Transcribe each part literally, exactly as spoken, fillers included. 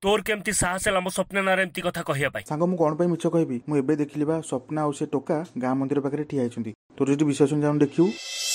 तोर केमती साहस है मो स्वप्न नारे एमती कथा कहया पाई सांग मु कोन पई मिछ कहबी मु एबे देखिली बा स्वप्न आ से टोका गां मंदिर पाखरे ठिया आइछंती तोर जदी विश्वास जान देखिउ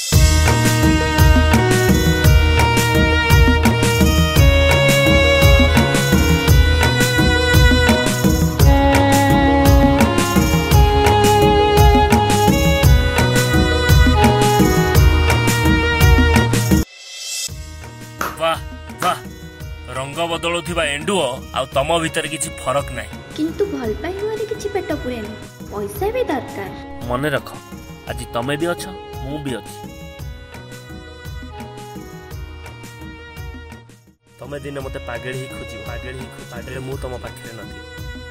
वाह वाह रंग बदलुवा एंडुओ आ तम भीतर किसी फरक नहीं किंतु भल पाइबारे किछि पेट पुरेनी पैसा भी दरकार मन रख आज तमे भी अछ मु भी अछि तमे दिन मते पागल ही खोजी पागल ही खोजी पागल मु तम पाखरे नथि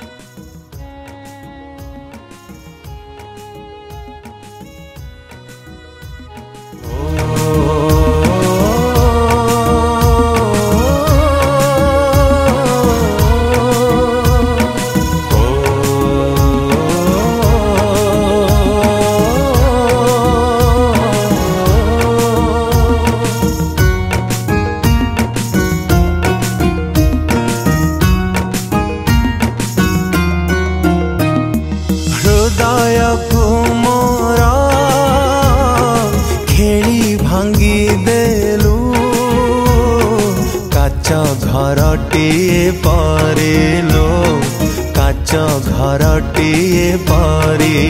घरटिए परिलो काच घरटिए परी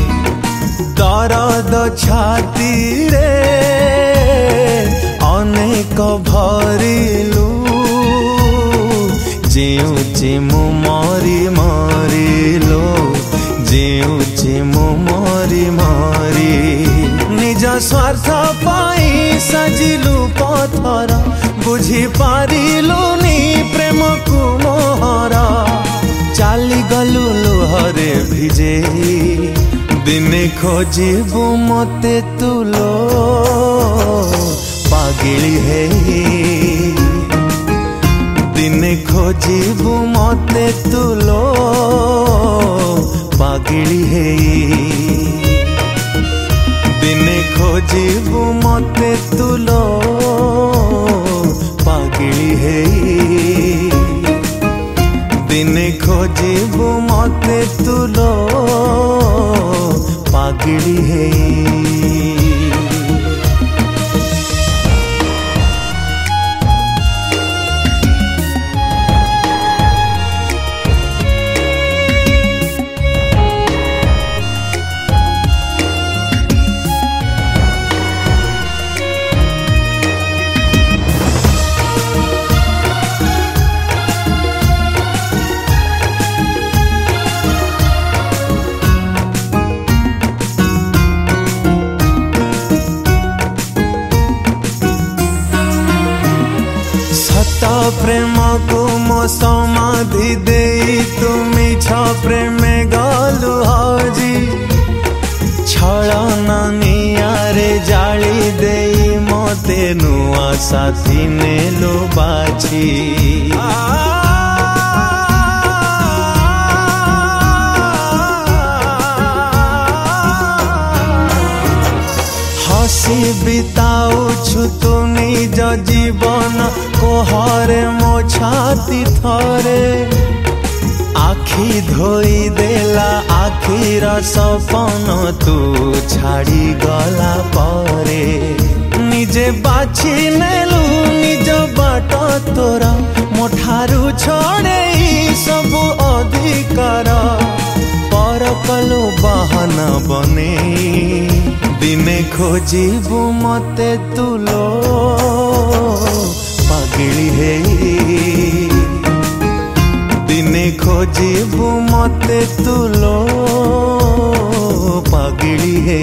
दरद छाती रे अनेक भरिलु जेउची मु मरी मरिलो जेउची मु मरी मरी निज स्वार्थ पाई सजिलु पथर बुझी पारिलुनी प्रेम को मोहरा चाली गलु लुहरे भिजे दिने खोजिबु मते तुलो पागिली है दिने खोजिबु मते तुलो पागिली है दिने खोजिबु मते तुलो पागिली है दिने खोजिबु मते तुलो पागिली है प्रेम को मो समाधि दे तुमी छ प्रेम गलु हजी छलना नियारे जाली दे मते नुआ साथी नेलो बाछी हसी बिताउछु तु निज जीवन कोहरे मो छाती थरे आखि धोई देला आखिर सपन तू छाड़ी गला परे निजे बाछी नेलु निज बाट तोरा मोठारू छोड़े सब अधिकार पर कलु बहाना बने दिने खोजिबु मते तुलो पागिली है दिने खोजिबु मते तुलो पागिली है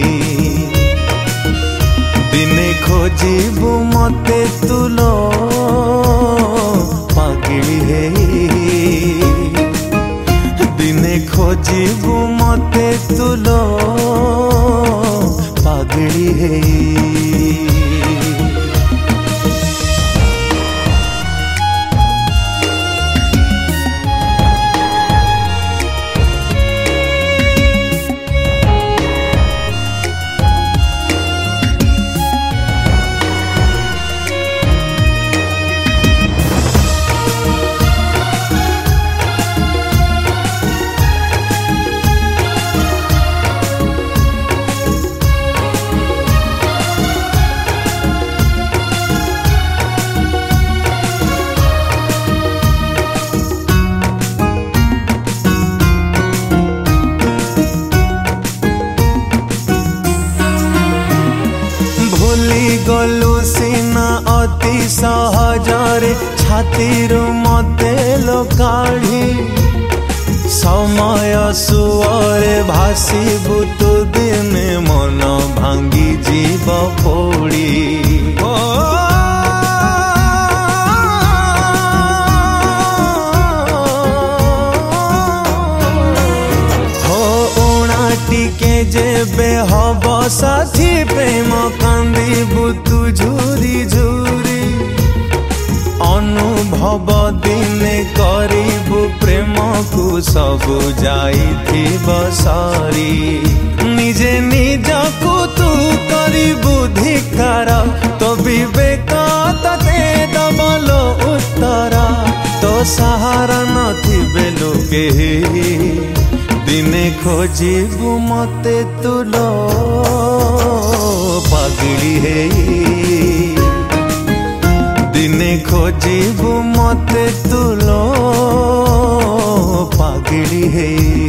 दिने खोजिबु मते तुलो पागिली है दिने खोजिबु मते तुलो पागिली है भूली गलु सीना अति सहजरे छातीरु मते लोकाढ़ी समय सुअरे भासीबु तु दिने मन भांगी जीव पोड़ी टिके जेबे हब साथी प्रेम कांदीबु तु झूरी झूरी अनुभव दिने करिबु प्रेम को सब जाइथिब सारी निजे निज को तू करिबु धिकार तो विवेक तते दबलो उत्तर तो सहारा नथिबे लोके दिने खोजिबु मते तुलो पागली है दिने खोजिबु मते तुलो पागली है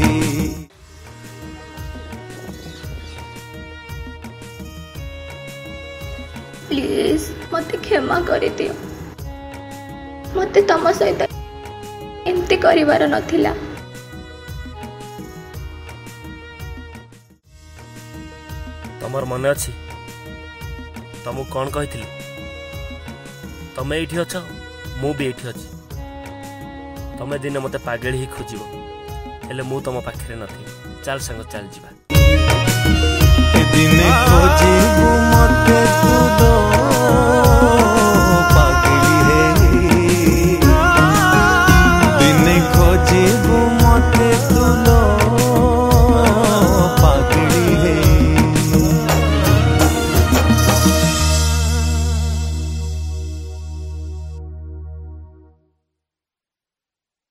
प्लीज मते क्षमा कर दियो मते तम सहित एमती करिवार नथिला तमर मन अच्छी तुमको कौन कही तमें ये अच्छ मु भी ये अच्छी तमें दिन मत पागल ही खोज हेले मु तुम पाखे नथी चल संग चल जीवा दिने